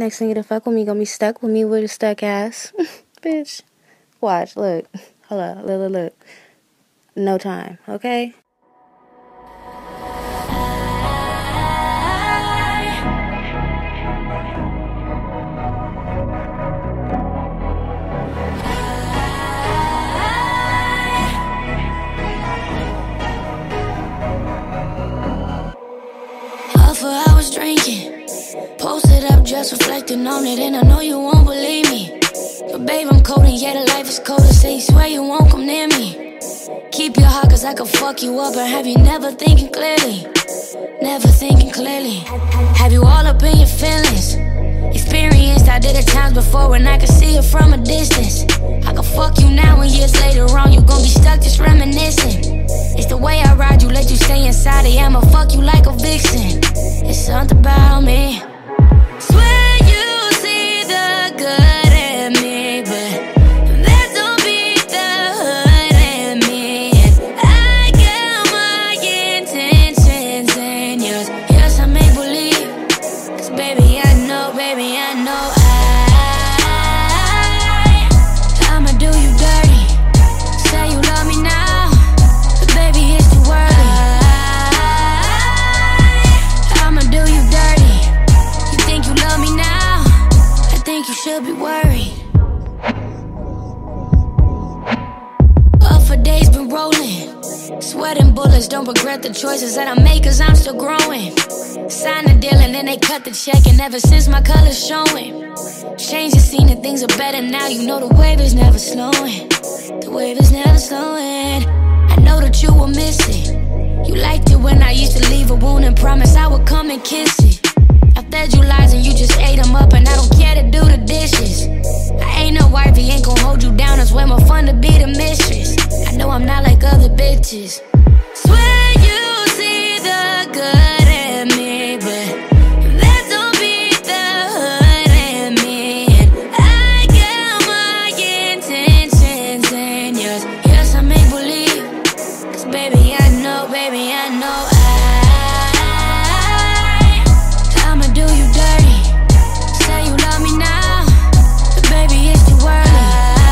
Next nigga to fuck with me gonna be stuck with me with a stuck ass. Bitch. Watch, look. Hold up, look. No time, okay? For hours drinking, posted up just reflecting on it, and I know you won't believe me, but babe, I'm cold and yeah, the life is cold. To say you swear you won't come near me. Keep your heart, cause I can fuck you up, and have you never thinking clearly? Never thinking clearly. Have you all up in your feelings? Experienced, I did it times before when I could see it from a distance. I can fuck you now and years later on, you gon' be stuck just reminiscing. It's the way I ride you, let you stay inside it, I'ma fuck you like a vixen. It's something about me. Swear you see the good in me, but that don't beat the hood in me. And I got my intentions and yours. Yes, I make believe, cause baby I know I'ma do you dirty. Say you love me now, but baby it's too early. I'ma do you dirty. You think you love me now? I think you should be worried. Up for days, been rolling, sweating bullets, don't regret the choices that I make, cause I'm still growing. Sign the deal and then they cut the check, and ever since my color's showing, change the scene and things are better now. You know the wave is never slowing. The wave is never slowing. I know that you were missing. You liked it when I used to leave a wound and promise I would come and kiss it. I fed you lies and you just ate them up, and I don't care to do the dishes. I ain't no wifey, ain't gon' hold you down. It's way more fun to be the mistress. I know I'm not like other bitches. Swear you see the good in me, but that don't beat the hood in me. And I got my intentions and yours. Yes, I make believe, cause baby I know I'ma do you dirty. Say you love me now, but baby it's too early.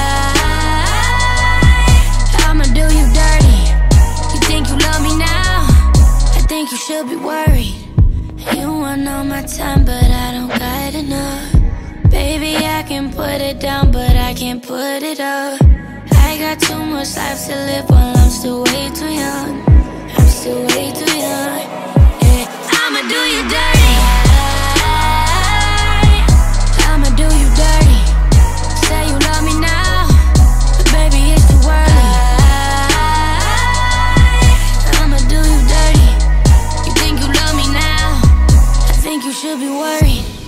I'ma do you dirty. You think you love me now? I think you should be worried. You want all my time, but I don't got enough. Baby, I can put it down, but I can't put it up. I got too much life to live while I'm still way too young. I'm still way too young. Yeah, I'ma do you dirty. I'ma do you dirty. Say you love me now, but baby it's too early. I'ma do you dirty. You think you love me now? I think you should be worried.